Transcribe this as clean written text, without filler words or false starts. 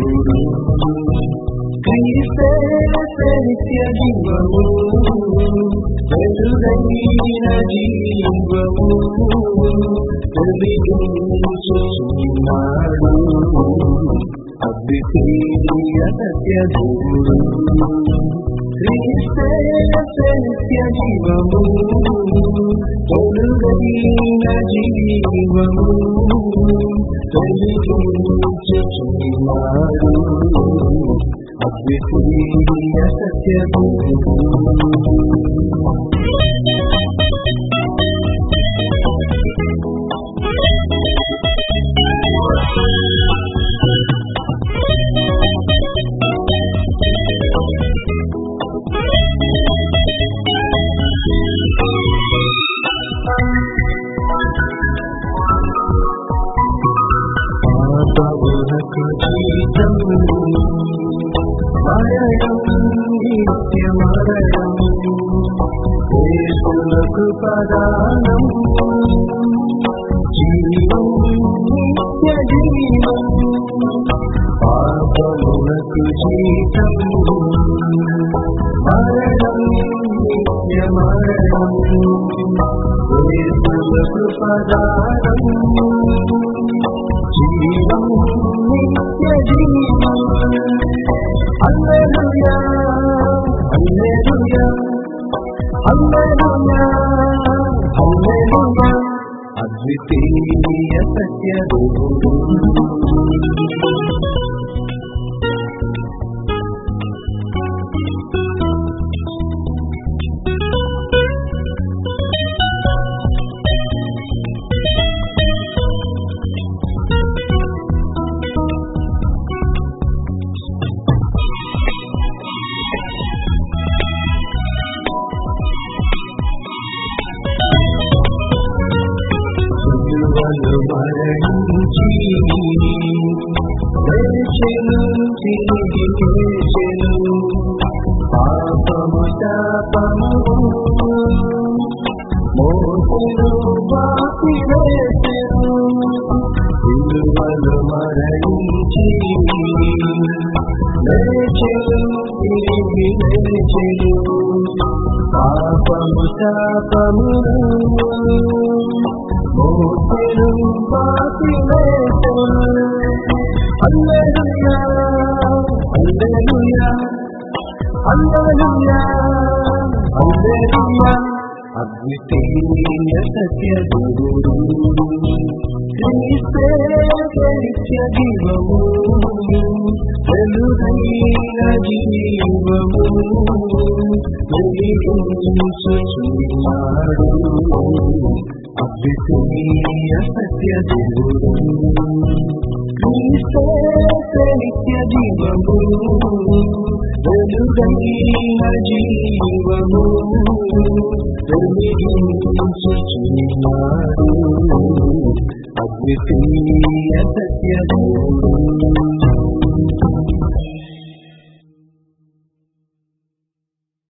క్రీస్తే నిత్య జీవము వెలుగైన జీవము వెలిగించుచున్నాడు అద్వితీయ సత్య దేవుడు క్రీస్తే నిత్య జీవము వెలుగైన జీవము వెలిగించుచున్నాడు అద్వితీయ సత్య దేవుడు పాపమునకు జీతము మరణం నిత్య మరణం యేసునకు ప్రదానం జీవం నిత్య జీవం పాపమునకు జీతము మరణం నిత్య మరణం యేసునకు ప్రదానం జీవం నిత్య జీవం హల్లెలూయా హల్లెలూయా హల్లెలూయా హల్లెలూయా అద్వితీయ సత్య దేవుడు మరణించి వెలిచెను తిరిగి లేచెను పాపము శాపము మోసెను బాపి వేసెను సిలువలో మరణించి లేచెను తిరిగి లేచెను పాపము శాపము మోసెను బాపి వేసెను హల్లెలూయా హల్లెలూయా హల్లెలూయా హల్లెలూయా అద్వితీయ సత్య దేవుడు క్రీస్తే నిత్య జీవము వెలుగైన జీవము వెలిగించుచున్నాడు అద్వితీయ సత్య దేవుడు క్రీస్తే నిత్య జీవము వెలుగైన జీవము వెలిగించుచున్నాడు అద్వితీయ సత్య దేవుడు